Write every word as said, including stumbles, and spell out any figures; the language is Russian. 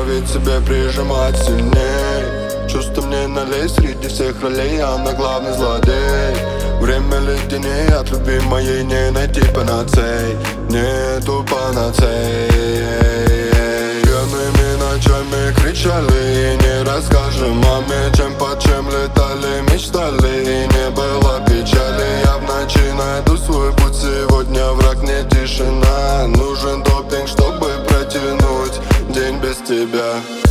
заставить себя прижимать сильней. Чувства мне налей среди всех ролей, она главный злодей. Время леденей, от любви моей не найти панацей. Нету панацей. Пьяными ночами кричали и не расскажем маме, чем по чем летали, мечтали и не было печали. Я в ночи найду свой путь, сегодня враг не тишина. Нужен допинг, чтобы протянуть день без тебя.